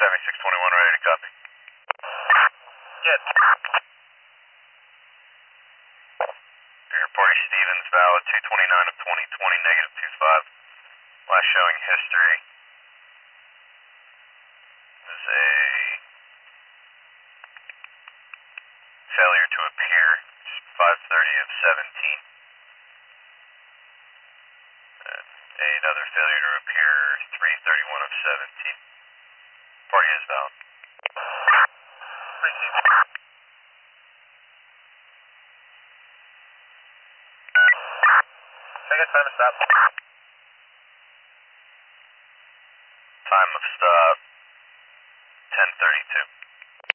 7621, ready to copy. Yes. Your report is Stevens, valid 229 of 2020, negative 25. Last showing history is a failure to appear, 5:30 of 17. Another failure to appear, 3:31 of 17. Party is valid. Received. I guess time to stop. Time of stop, 10:32.